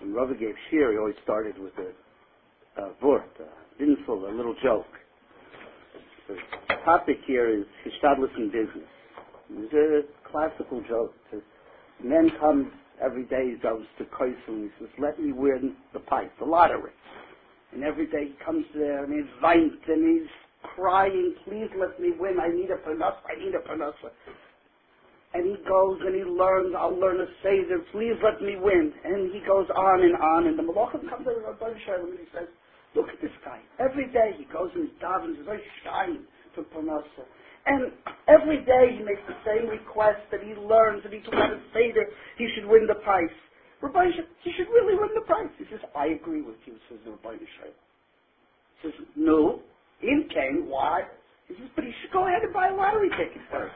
when Rava gave shir, he always started with a vort, a little joke. The topic here is hishtadlus in business. It's a classical joke. A man comes every day, he goes to Koisel, and he says, let me win the pipe, the lottery. And every day he comes there, and he's weint, and he's crying, please let me win, I need a parnasa. And he goes and he learns, I'll learn a seder, please let me win. And he goes on, and the malachim comes to Rabbi Shalom and he says, look at this guy. Every day he goes and he davens, he's very shy for parnasa. And every day he makes the same request that he learns, and he took out a seder, he should win the prize. Rabbi Shalom, he should really win the prize. He says, I agree with you, says the Rabbi Shalom. He says, no, in came, why? He says, but he should go ahead and buy a lottery ticket first.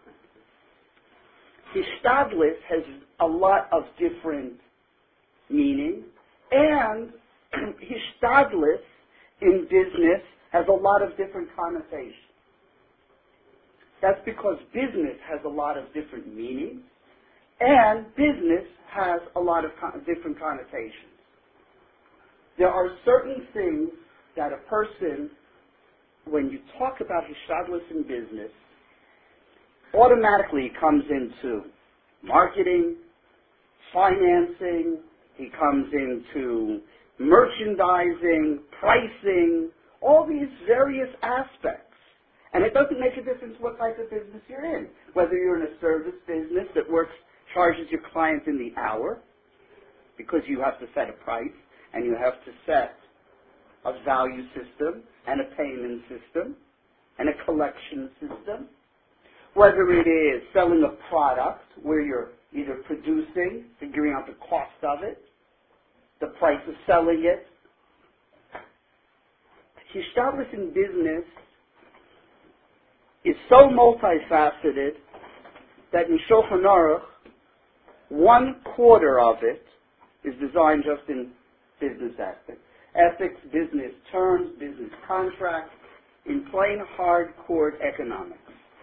Hishtadlus has a lot of different meaning, and hishtadlus in business has a lot of different connotations. That's because business has a lot of different meanings, and business has a lot of different connotations. There are certain things that a person, when you talk about hishtadlus in business, automatically he comes into marketing, financing, he comes into merchandising, pricing, all these various aspects. And it doesn't make a difference what type of business you're in. Whether you're in a service business that charges your client in the hour, because you have to set a price, and you have to set a value system, and a payment system, and a collection system. Whether it is selling a product where you're either producing, figuring out the cost of it, the price of selling it. Hishtadlus in business is so multifaceted that in Shulchan Aruch, 1/4 of it is designed just in business aspects. Ethics, business terms, business contracts, in plain hardcore economics.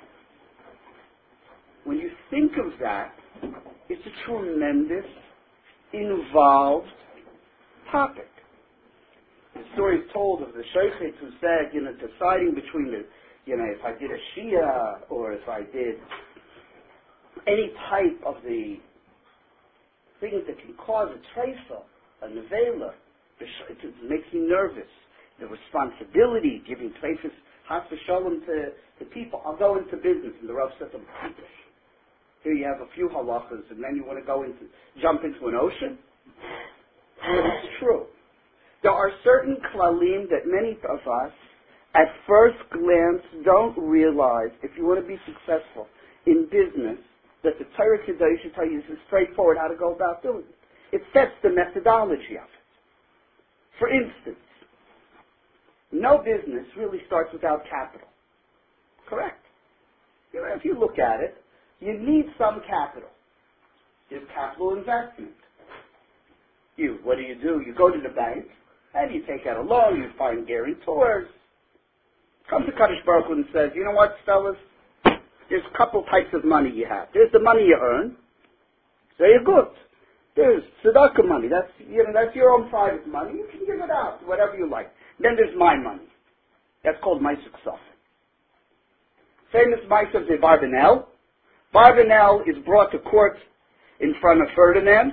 When you think of that, it's a tremendous, involved topic. The story is told of the shochet who said, deciding between if I did a shia or if I did any type of the things that can cause a treifa, a nevela, it makes me nervous. The responsibility, giving treifas, has shalom to people. I'll go into business, and the Rav said to them, here you have a few halachas, and then you want to jump into an ocean? It's true. There are certain klalim that many of us, at first glance, don't realize, if you want to be successful in business, that the Torah Kedosh should tell you is straightforward how to go about doing it. It sets the methodology of it. For instance, no business really starts without capital. Correct? If you look at it, you need some capital. There's capital investment. What do? You go to the bank, and you take out a loan, you find guarantors. Comes to Kadosh Baruch Hu and says, you know what, fellas? There's a couple types of money you have. There's the money you earn. So you're good. There's tzedakah money. That's your own private money. You can give it out, whatever you like. Then there's my money. That's called Ma'aseh Ksafim. Famous Ma'aseh of Barbanel. Barbanel is brought to court in front of Ferdinand.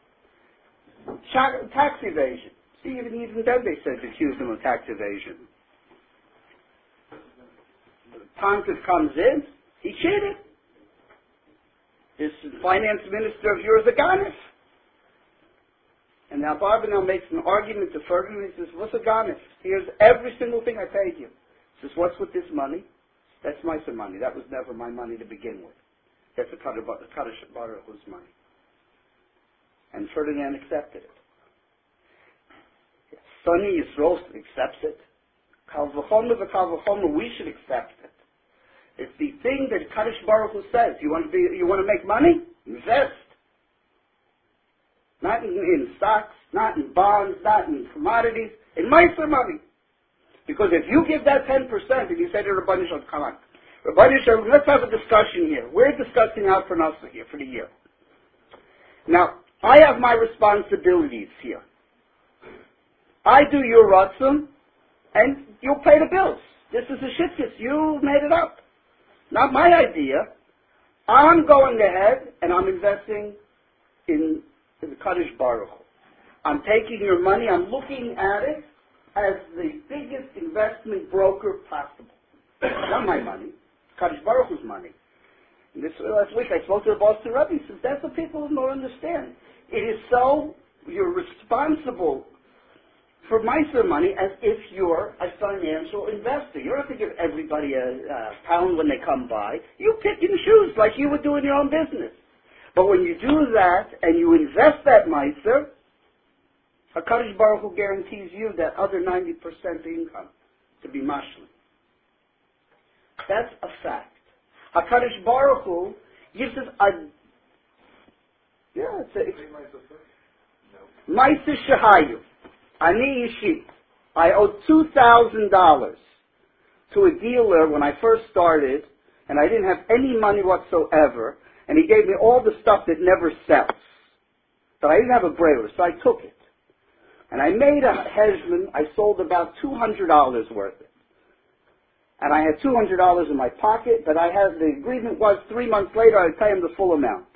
Tax evasion. See, even then they said accused him of tax evasion. Pontiff comes in, he cheated. This finance minister of yours, a ganef. And now Barbanel makes an argument to Ferdinand. He says, what's a ganef? Here's every single thing I paid you. He says, what's with this money? That's my money. That was never my money to begin with. That's the Kadosh Baruch Hu's money. And Ferdinand accepted it. Sonny Yisroel accepts it. Kal v'chomer, we should accept it. It's the thing that Kadosh Baruch Hu says. You want to make money? Invest. Not in stocks, not in bonds, not in commodities. In Meiser money. Because if you give that 10%, and you say to Rabbi Shalom, come on, Rabbi Shalom, let's have a discussion here. We're discussing out for us here for the year. Now, I have my responsibilities here. I do your ratzon, and you'll pay the bills. This is a shitkus. You made it up. Not my idea. I'm going ahead, and I'm investing in the Kaddish Baruch Hu. I'm taking your money, I'm looking at it as the biggest investment broker possible. Not my money. Kaddish Baruch Hu's money. And this last week I spoke to the Boston Rebbe. He says, that's what people don't understand. It is so, you're responsible for Meiser money as if you're a financial investor. You don't have to give everybody a pound when they come by. You pick and choose like you would do in your own business. But when you do that and you invest that Meiser, HaKadosh Baruch Hu guarantees you that other 90% income to be mashlim. That's a fact. HaKadosh Baruch Hu gives us it's Meiser Shahayu. Ani Ishi. I owed $2,000 to a dealer when I first started, and I didn't have any money whatsoever, and he gave me all the stuff that never sells. But I didn't have a brayer, so I took it. And I made a heshbon. I sold about $200 worth of it. And I had $200 in my pocket, but the agreement was 3 months later I'd pay him the full amount.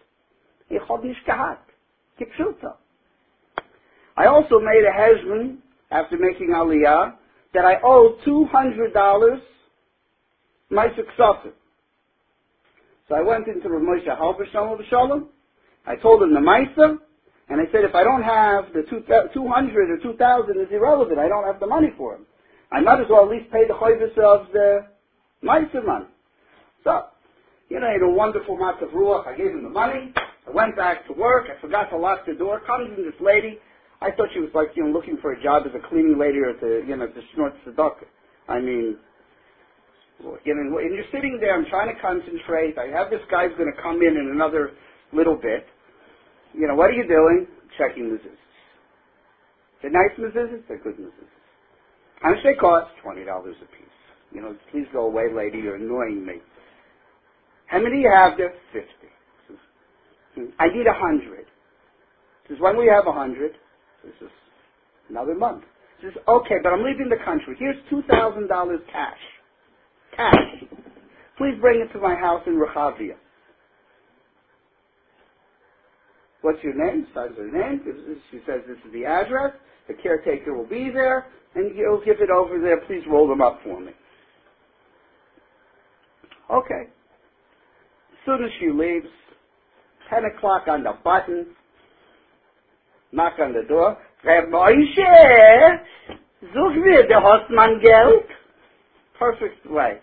I also made a heshbon after making aliyah that I owed $200 my successor. So I went into Rav Moshe Halper Shalom. I told him the Meiser, and I said, if I don't have the 200 or 2,000, it's irrelevant. I don't have the money for him. I might as well at least pay the choivus of the Meiser money. So, in a wonderful matzav ruach, I gave him the money. I went back to work. I forgot to lock the door. Comes in this lady. I thought she was like, looking for a job as a cleaning lady or to snort tzedakah. I mean, and you're sitting there, I'm trying to concentrate. I have this guy's going to come in another little bit. What are you doing? Checking mezuzahs. They're nice mezuzahs, they're good mezuzahs. How much they cost? $20 a piece. Please go away, lady, you're annoying me. How many do you have there? 50. I need 100. This is when we have 100. This is another month. He says, okay, but I'm leaving the country. Here's $2,000 cash. Cash. Please bring it to my house in Rehavia. What's your name? Signs her name. She says this is the address. The caretaker will be there, and he'll give it over there. Please roll them up for me. Okay. As soon as she leaves, 10 o'clock on the button, knock on the door. Reb Moshe, such mir, der hast man Geld. Perfect way.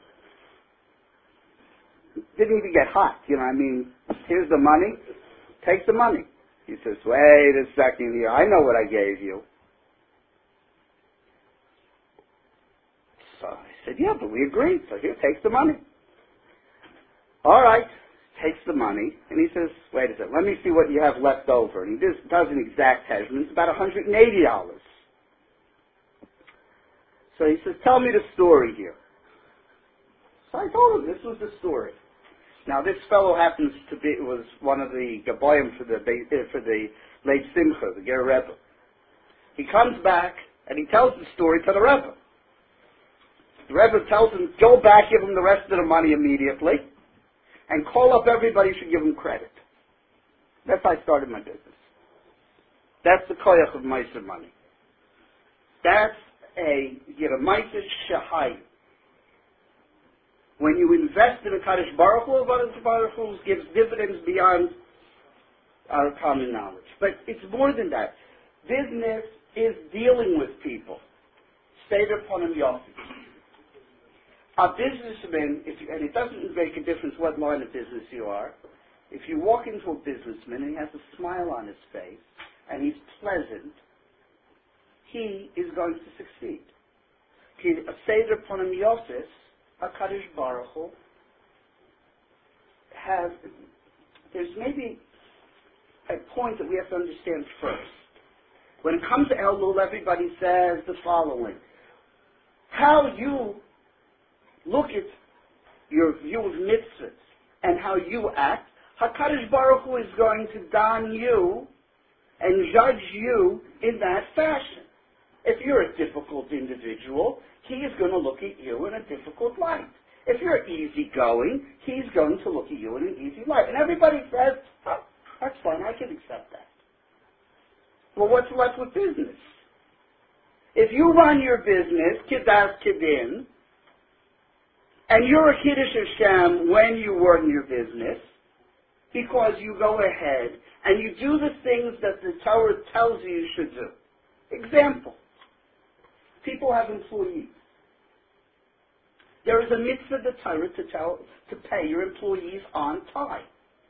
Didn't even get hot, here's the money. Take the money. He says, wait a second here. I know what I gave you. So I said, yeah, but we agreed. So here, take the money. All right. Takes the money, and he says, wait a second, let me see what you have left over. And he does an exact heshbon. It's about $180. So he says, tell me the story here. So I told him this was the story. Now this fellow happens to was one of the Gaboyim for the late Simcha, the Ger Rebbe. He comes back, and he tells the story to the Rebbe. The Rebbe tells him, go back, give him the rest of the money immediately, and call up everybody who should give him credit. That's how I started my business. That's the koyach of Meiser money. That's a Meiser Shahai. When you invest in a Kaddish Baruch Hu, Baruch Hu gives dividends beyond our common knowledge. But it's more than that. Business is dealing with people. Seder Ponim Yofi. A businessman, and it doesn't make a difference what line of business you are, if you walk into a businessman and he has a smile on his face, and he's pleasant, he is going to succeed. A Seder Ponim Yosef, HaKadosh Baruch Hu, there's maybe a point that we have to understand first. When it comes to Elul, everybody says the following. How you look at your view of mitzvahs and how you act, HaKadosh Baruch Hu is going to don you and judge you in that fashion. If you're a difficult individual, he is going to look at you in a difficult light. If you're easygoing, he's going to look at you in an easy light. And everybody says, oh, that's fine, I can accept that. Well, what's left with business? If you run your business, Kiddas Kiddin, and you're a Kiddush Hashem when you run your business, because you go ahead and you do the things that the Torah tells you should do. Example, people have employees. There is a mitzvah the Torah to pay your employees on time.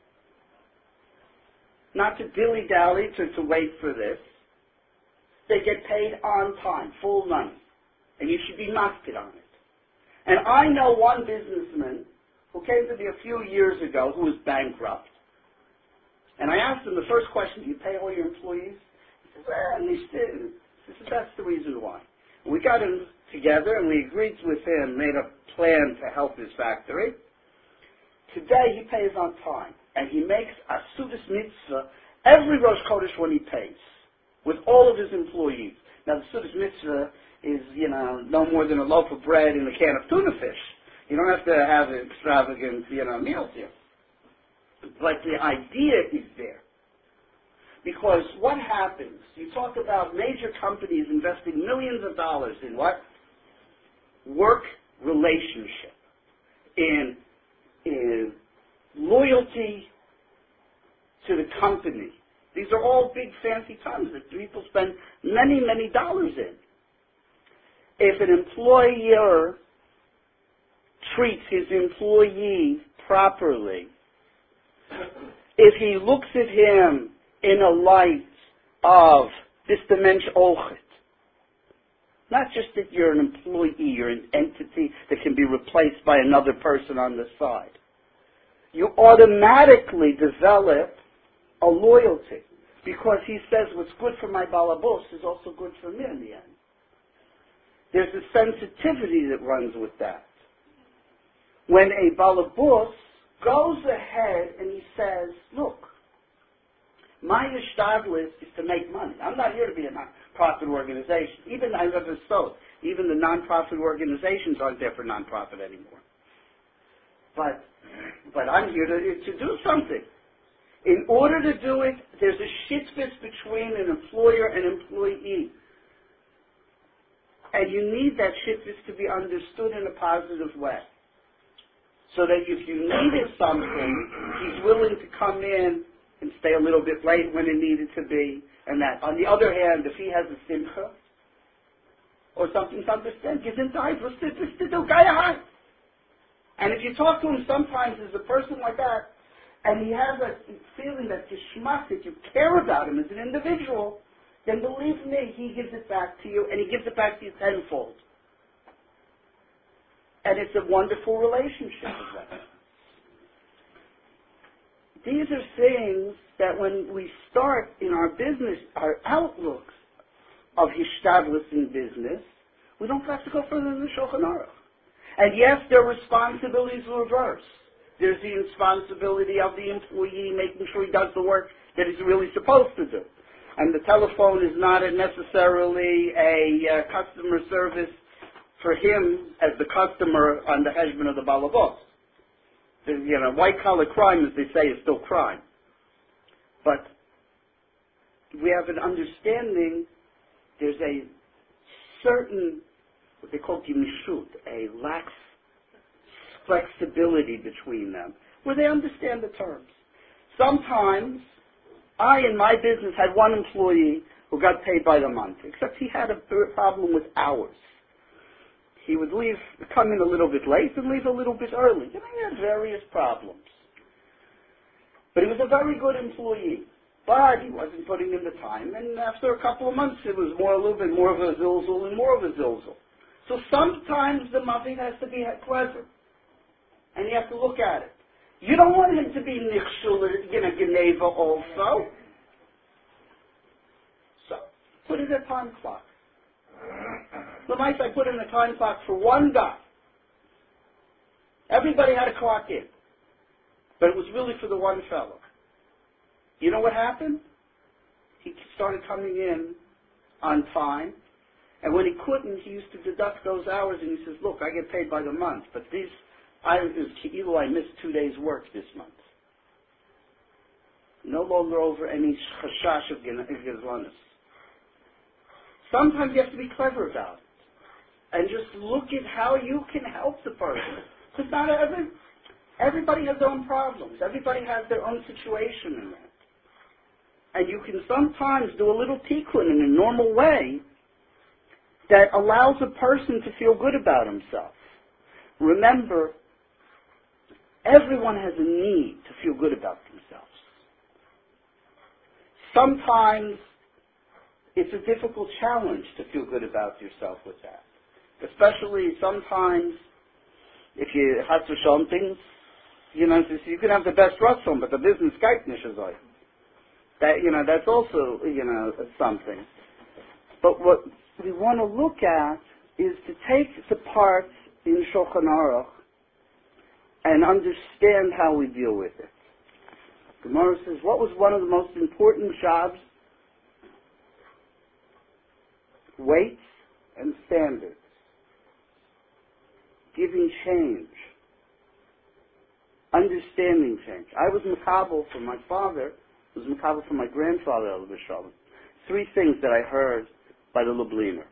Not to dilly-dally, to wait for this. They get paid on time, full money. And you should be makpid on it. And I know one businessman who came to me a few years ago who was bankrupt. And I asked him the first question, do you pay all your employees? He says, that's the reason why. And we got him together and we agreed with him, made a plan to help his factory. Today he pays on time. And he makes a Sudas Mitzvah every Rosh Chodesh when he pays, with all of his employees. Now the Sudas Mitzvah is, no more than a loaf of bread and a can of tuna fish. You don't have to have extravagant, meals here. But the idea is there. Because what happens, you talk about major companies investing millions of dollars in what? Work relationship. In loyalty to the company. These are all big fancy terms that people spend many, many dollars in. If an employer treats his employee properly, if he looks at him in a light of this dimension ochet, not just that you're an employee, you're an entity that can be replaced by another person on the side. You automatically develop a loyalty because he says what's good for my balabos is also good for me in the end. There's a sensitivity that runs with that. When a balabos goes ahead and he says, look, my ishtadlis is to make money. I'm not here to be a non-profit organization. Even the non-profit organizations aren't there for non-profit anymore. But I'm here to do something. In order to do it, there's a shitfus between an employer and employee. And you need that shitfus to be understood in a positive way. So that if you needed something, he's willing to come in and stay a little bit late when it needed to be, and that. On the other hand, if he has a simcha, or something to understand, give him time for to do gaya. And if you talk to him sometimes as a person like that, and he has a feeling that you care about him as an individual, then believe me, he gives it back to you, and he gives it back to you tenfold. And it's a wonderful relationship with that. These are things that when we start in our business, our outlooks of hishtadlus in business, we don't have to go further than the Shulchan Aruch. And yes, their responsibilities are reversed. There's the responsibility of the employee making sure he does the work that he's really supposed to do. And the telephone is not necessarily a customer service for him as the customer on the heshbon of the balabos. White-collar crime, as they say, is still crime. But we have an understanding, there's a certain, what they call gimishut, a lax flexibility between them, where they understand the terms. Sometimes, I in my business had one employee who got paid by the month, except he had a problem with hours. He would come in a little bit late and leave a little bit early. He had various problems. But he was a very good employee. But he wasn't putting in the time, and after a couple of months it was a little bit more of a zilzul and more of a zilzul. So sometimes the muffin has to be clever. And you have to look at it. You don't want him to be nichshul, geneva also. So, put in a time clock. I put in a time clock for one guy. Everybody had a clock in. But it was really for the one fellow. You know what happened? He started coming in on time. And when he couldn't, he used to deduct those hours, and he says, look, I get paid by the month, but I missed 2 days' work this month. No longer over any chashash of gizlanus. Sometimes you have to be clever about it. And just look at how you can help the person. Because not everybody has their own problems. Everybody has their own situation in that. And you can sometimes do a little tikkun in a normal way that allows a person to feel good about himself. Remember, everyone has a need to feel good about themselves. Sometimes it's a difficult challenge to feel good about yourself with that. Especially sometimes if you have to show things, you can have the best restaurant, but the business geitnish is like that. That's also something. But what we want to look at is to take the parts in Shulchan Aruch and understand how we deal with it. Gemara says, what was one of the most important jobs? Weights and standards. Giving change. Understanding change. I was makabel from my father, was makabel from my grandfather, El B'Shalom. 3 things that I heard by the Lubliner.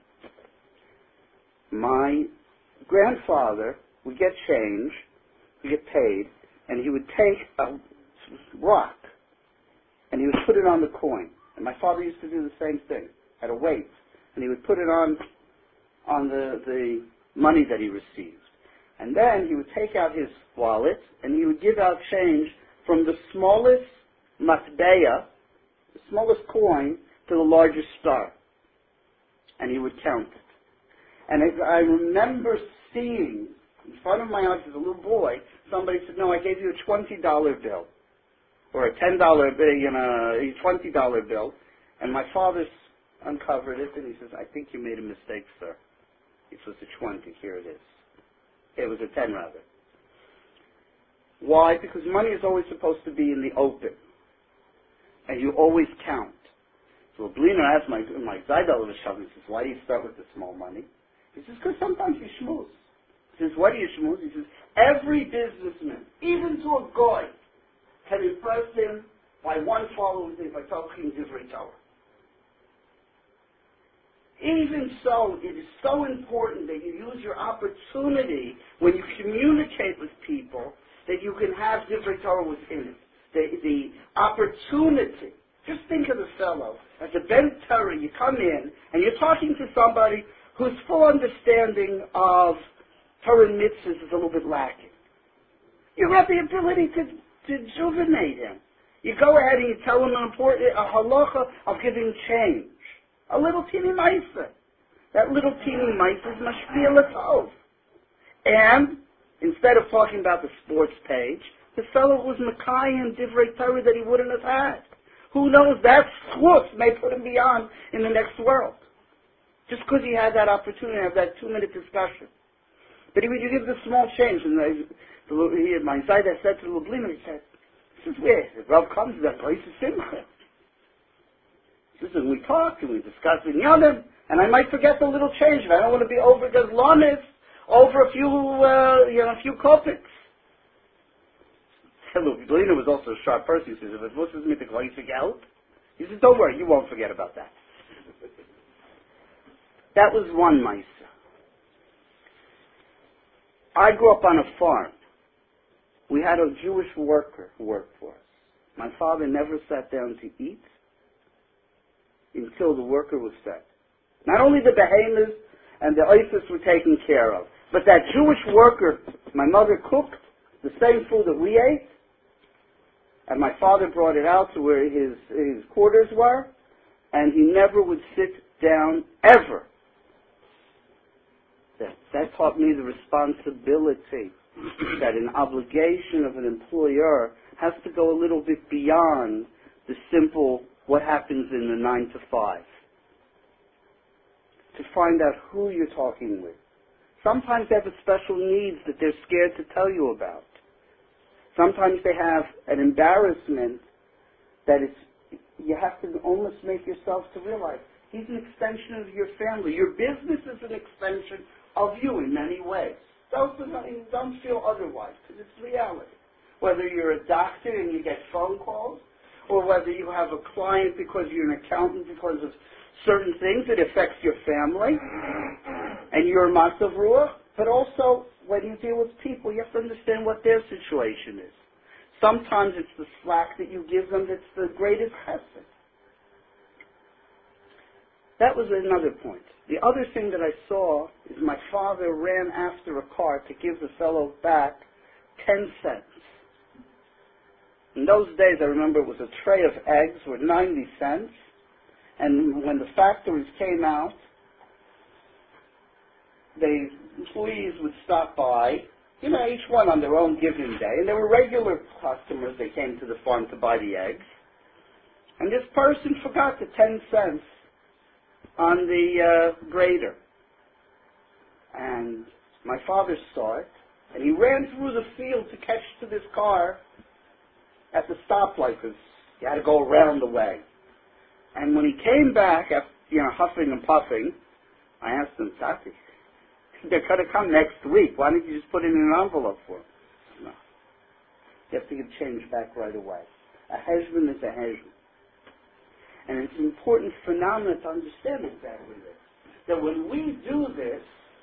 My grandfather would get change, would get paid, and he would take a rock and he would put it on the coin. And my father used to do the same thing, had a weight, and he would put it on the money that he received. And then he would take out his wallet and he would give out change from the smallest matbeya, the smallest coin, to the largest star. And he would count it. And as I remember seeing in front of my eyes as a little boy, somebody said, no, I gave you a $20 bill. Or a $10 bill, a $20 bill. And my father uncovered it and he says, I think you made a mistake, sir. It was a 20, here it is. It was a 10 rather. Why? Because money is always supposed to be in the open. And you always count. So Bliner asked my Zaydal V'Shavim, he says, why do you start with the small money? He says, because sometimes you schmooze. He says, why do you schmooze? He says, every businessman, even to a goy, can impress him by one following thing, by talking divrei Torah. Even so, it is so important that you use your opportunity when you communicate with people that you can have divrei Torah within it. The opportunity. Just think of the fellow. As a Ben Torah, you come in and you're talking to somebody whose full understanding of Torah and mitzvahs is a little bit lacking. You have the ability to rejuvenate him. You go ahead and you tell him a halacha of giving change. A little teeny meiser. That little teeny meiser is mashpia l'tov. And instead of talking about the sports page, the fellow was Mekayim divrei Torah that he wouldn't have had. Who knows, that schwutz may put him beyond in the next world. Just because he had that opportunity to have that 2-minute discussion. But when you give the small change, and my Zayda said to the Lubliner, he said, this is where the Rav comes to that place of Simcha. He says, and we talk and we discuss in Yonim, and I might forget the little change, but I don't want to be over Gazlanis, over a few kopics. Lubliner was also a sharp person. He says, if it was me to geld, he says, don't worry, you won't forget about that. That was one Maisa. I grew up on a farm. We had a Jewish worker who worked for us. My father never sat down to eat until the worker was fed. Not only the behemoths and the oasis were taken care of, but that Jewish worker, my mother cooked the same food that we ate, and my father brought it out to where his quarters were, and he never would sit down ever. That taught me the responsibility that an obligation of an employer has to go a little bit beyond the simple what happens in the 9 to 5. To find out who you're talking with. Sometimes they have a special needs that they're scared to tell you about. Sometimes they have an embarrassment that is You have to almost make yourself to realize he's an extension of your family. Your business is an extension of you in many ways. Don't feel otherwise, because it's reality. Whether you're a doctor and you get phone calls, or whether you have a client because you're an accountant because of certain things, it affects your family, and you're a masav ruach. But also, when you deal with people, you have to understand what their situation is. Sometimes it's the slack that you give them that's the greatest chesed. That was another point. The other thing that I saw is my father ran after a car to give the fellow back 10 cents. In those days, I remember it was a tray of eggs worth 90 cents. And when the factories came out, the employees would stop by, each one on their own given day. And there were regular customers that came to the farm to buy the eggs. And this person forgot the 10 cents on the grader. And my father saw it, and he ran through the field to catch to this car at the stoplight, because you had to go around the way. And when he came back, after, huffing and puffing, I asked him, Tati, they're going to come next week. Why don't you just put it in an envelope for him? No. You have to give change back right away. A heshbon is a heshbon. And it's an important phenomenon to understand exactly this. That when we do this,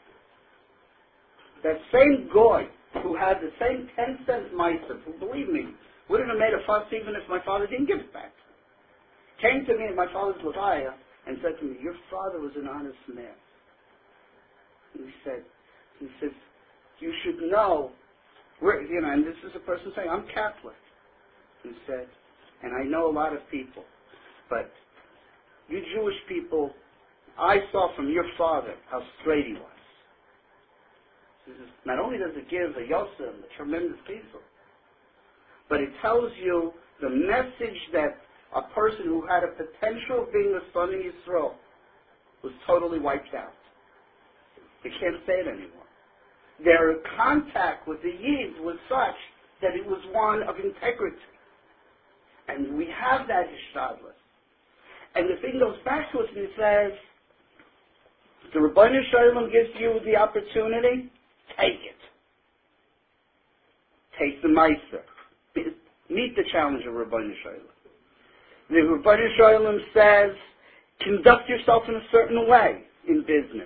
that same goy who had the same 10-cent meiser, who, believe me, wouldn't have made a fuss even if my father didn't give it back, came to me at my father's levaya and said to me, your father was an honest man. And he says, you should know, and this is a person saying, I'm Catholic. He said, and I know a lot of people, but you Jewish people, I saw from your father how straight he was. He says, not only does it give a Yosem, a tremendous people, but it tells you the message that a person who had a potential of being a son of Yisrael was totally wiped out. They can't say it anymore. Their contact with the Yid was such that it was one of integrity. And we have that hishtadlus. And the thing goes back to us and it says, the Ribbono Shel Olam gives you the opportunity, take it. Take the meiser. Meet the challenge of Ribbono Shel Olam. The Ribbono Shel Olam says, conduct yourself in a certain way in business.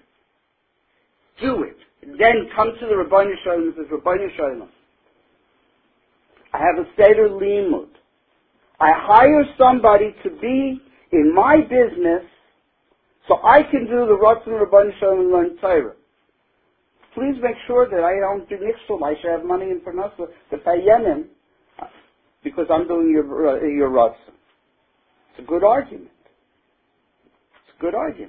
Do it. Then come to the Ribbono Shel Olam and says, Ribbono Shel Olam, I have a seder limud. I hire somebody to be in my business so I can do the Ratzon Ribbono Shel Olam and learn Torah. Please make sure that I don't do nichshel. I should have money in Parnasa to pay Yemen because I'm doing your Ratzon. It's a good argument. It's a good argument.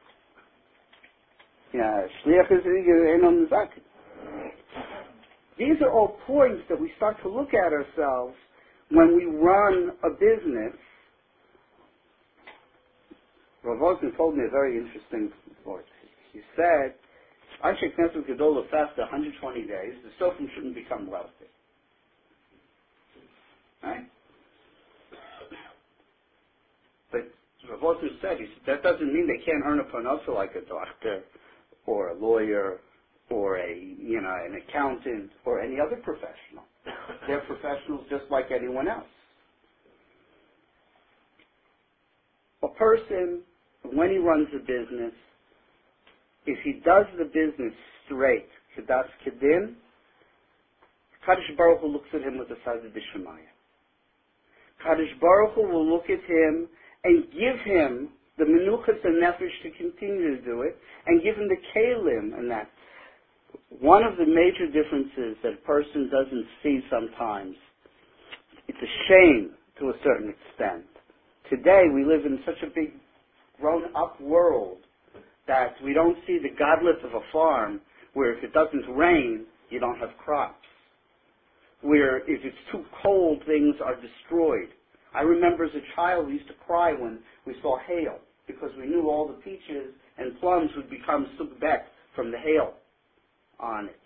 Shliach is on the Zaki. These are all points that we start to look at ourselves when we run a business. Rav Osman told me a very interesting point. He said, Anshe Knesset Gedolah fasted 120 days, the Sofim shouldn't become wealthy. Right? But Rav Osman said, that doesn't mean they can't earn a parnasa like a doctor, or a lawyer, or an accountant, or any other professional. They're professionals just like anyone else. A person, when he runs a business, if he does the business straight, kedas kedin, Kadosh Baruch Hu looks at him with a side of Shemayah. Kadosh Baruch Hu will look at him and give him the menuchas and nefesh to continue to do it, and give him the kalim and that. One of the major differences that a person doesn't see sometimes, it's a shame to a certain extent. Today we live in such a big grown-up world that we don't see the godless of a farm where if it doesn't rain, you don't have crops. Where if it's too cold, things are destroyed. I remember as a child we used to cry when we saw hail because we knew all the peaches and plums would become subbek from the hail on it.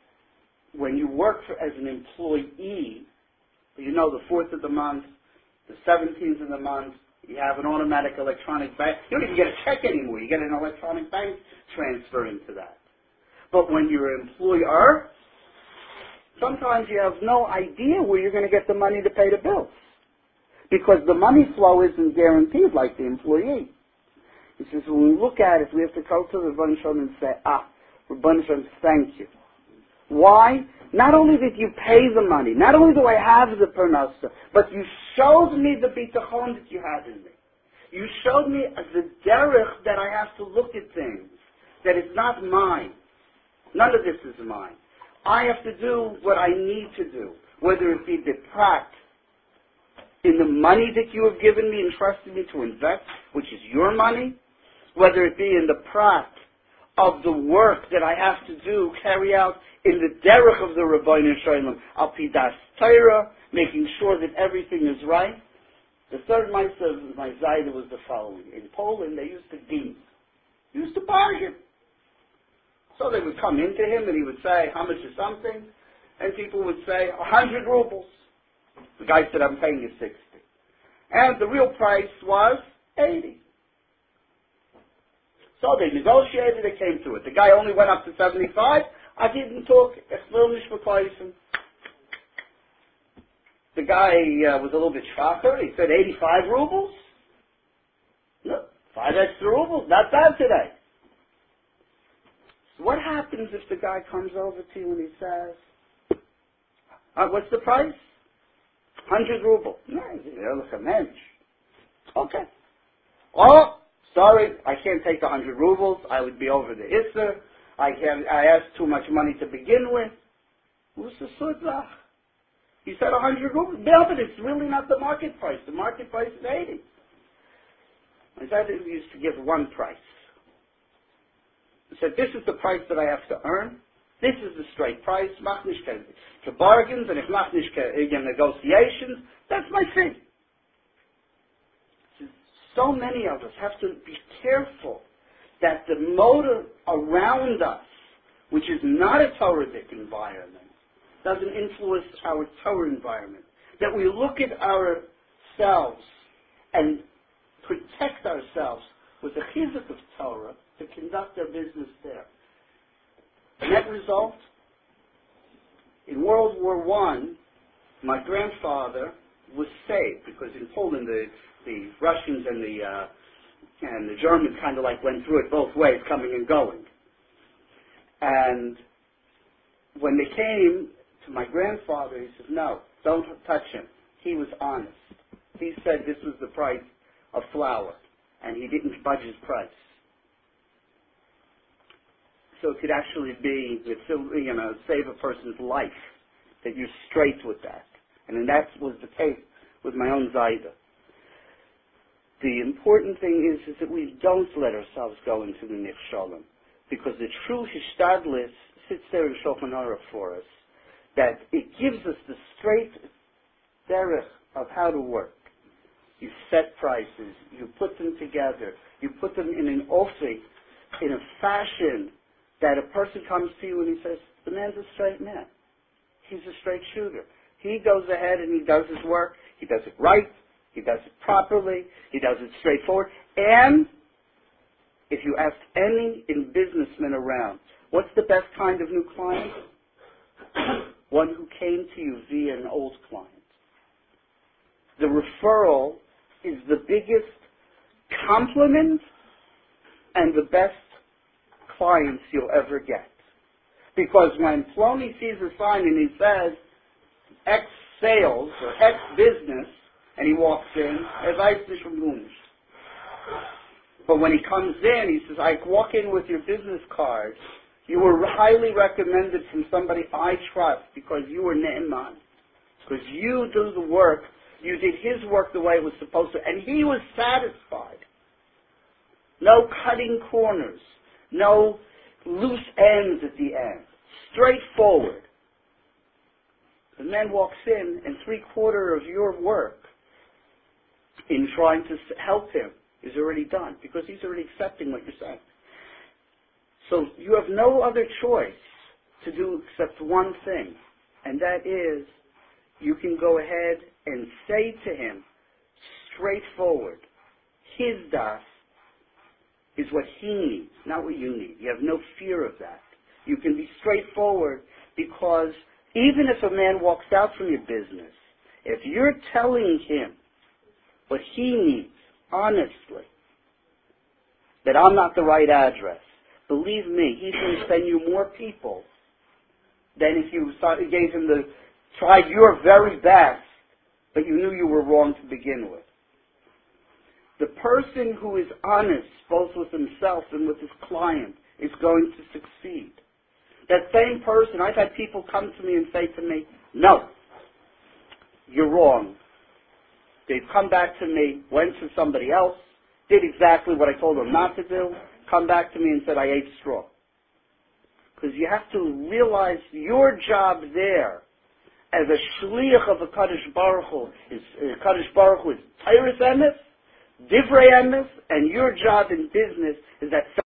When you work as an employee, the 4th of the month, the 17th of the month, you have an automatic electronic bank. You don't even get a check anymore. You get an electronic bank transfer into that. But when you're an employer, sometimes you have no idea where you're going to get the money to pay the bills. Because the money flow isn't guaranteed like the employee. He says, when we look at it, we have to go to the Rebbeinu Shalom and say, Rebbeinu Shalom, thank you. Why? Not only did you pay the money, not only do I have the parnasa, but you showed me the bitachon that you had in me. You showed me the derech that I have to look at things, that it's not mine. None of this is mine. I have to do what I need to do, whether it be the prat in the money that you have given me and trusted me to invest, which is your money, whether it be in the prat of the work that I have to do, carry out in the derech of the Rebbeinu Shalom, al pi das Torah, making sure that everything is right. The third ma'aseh of my zayda was the following. In Poland, they used to deem. Used to bargain. So they would come into him and he would say, how much is something? And people would say, 100 rubles. The guy said, I'm paying you 60. And the real price was 80. So they negotiated, they came to it. The guy only went up to 75. I didn't talk. The guy was a little bit shocker. He said, 85 rubles? No, 5 extra rubles. Not bad today. So what happens if the guy comes over to you and he says, what's the price? 100 rubles. No, look a mensch. Okay. Oh, sorry, I can't take the 100 rubles. I would be over the Isser. I asked too much money to begin with. What's the sudzach? He said 100 rubles. No, but it's really not the market price. The market price is 80. I said he used to give one price. He said, this is the price that I have to earn. This is the straight price. Machnish to bargains, and if machnish negotiations, that's my fee. So many of us have to be careful that the motive around us, which is not a Torah-dic environment, doesn't influence our Torah environment. That we look at ourselves and protect ourselves with the chizuk of Torah to conduct our business there. The net result, in World War I, my grandfather was saved because in Poland the Russians and the Germans kind of like went through it both ways, coming and going. And when they came to my grandfather, he said, no, don't touch him. He was honest. He said this was the price of flour, and he didn't budge his price. So it could actually be, save a person's life, that you're straight with that. And that was the case with my own Zayda. The important thing is that we don't let ourselves go into the Nichshalim, because the true Hishtadlis sits there in Shulchan Aruch for us, that it gives us the straight derech of how to work. You set prices, you put them together, you put them in an ofi, in a fashion that a person comes to you and he says, the man's a straight man. He's a straight shooter. He goes ahead and he does his work. He does it right. He does it properly. He does it straightforward. And if you ask any businessman around, what's the best kind of new client? One who came to you via an old client. The referral is the biggest compliment and the best clients you'll ever get. Because when Plony sees a sign and he says, X sales or X business, and he walks in, er weiß nicht von uns. But when he comes in, he says, I walk in with your business card. You were highly recommended from somebody I trust because you were Ne'eman. Because you do the work. You did his work the way it was supposed to. And he was satisfied. No cutting corners. No loose ends at the end. Straightforward. The man walks in and 3/4 of your work in trying to help him is already done because he's already accepting what you're saying. So you have no other choice to do except one thing, and that is you can go ahead and say to him, straightforward. His das is what he needs, not what you need. You have no fear of that. You can be straightforward because even if a man walks out from your business, if you're telling him what he needs, honestly, that I'm not the right address, believe me, he's going to send you more people than if you gave him tried your very best, but you knew you were wrong to begin with. The person who is honest, both with himself and with his client, is going to succeed. That same person, I've had people come to me and say to me, no, you're wrong. They've come back to me, went to somebody else, did exactly what I told them not to do, come back to me and said, I ate straw. Because you have to realize your job there as a shliach of a Kadosh Baruch Hu is Tyrus Emes, Divrei Emes, and your job in business is that